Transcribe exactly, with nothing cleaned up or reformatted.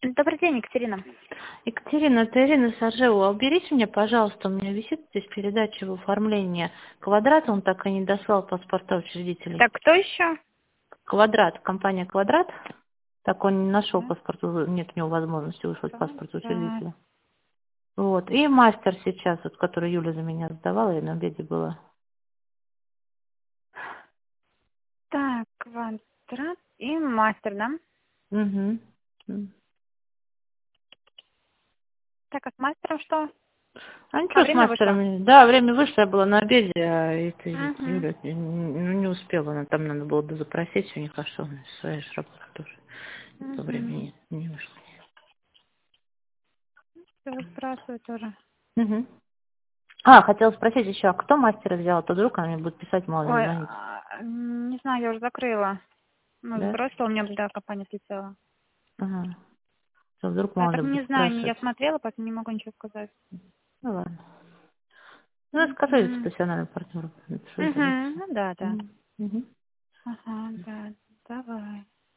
Добрый день, Екатерина. Екатерина, это Ирина Саржева. Уберите мне, пожалуйста, у меня висит здесь передача в оформлении. Квадрат, он так и не дослал паспорта учредителей. Так, кто еще? Квадрат, компания Квадрат. Так он не нашел паспорт, нет у него возможности выслать паспорт учредителя. Вот. И мастер сейчас, вот, который Юля за меня сдавала, я на обеде была. Так, квадрат и мастер, да? Угу. Так, а с мастером что? А А, ничего с время вышло? мастерами. Да, время вышло, я была на обеде, а это Угу. Юля ну, не успела. Она, там надо было дозапросить у них, а что, своя же работа тоже. По Угу. времени не вышло. Все спрашиваю тоже. Угу. А, хотела спросить еще, а кто мастера взял? А то вдруг она мне будет писать, мало ли Ой, звонить. а, не знаю, я уже закрыла. Ну, Да? сбросила, у меня да, компания отлетела. Ага. То вдруг А мало так ли будет не знаю, не я спрашивать. смотрела, поэтому не могу ничего сказать. Ну ладно. Ну, скажите Угу. профессиональному партнеру. Напишу, Угу. извините. Ну да, да. Угу. Ага, да. Давай.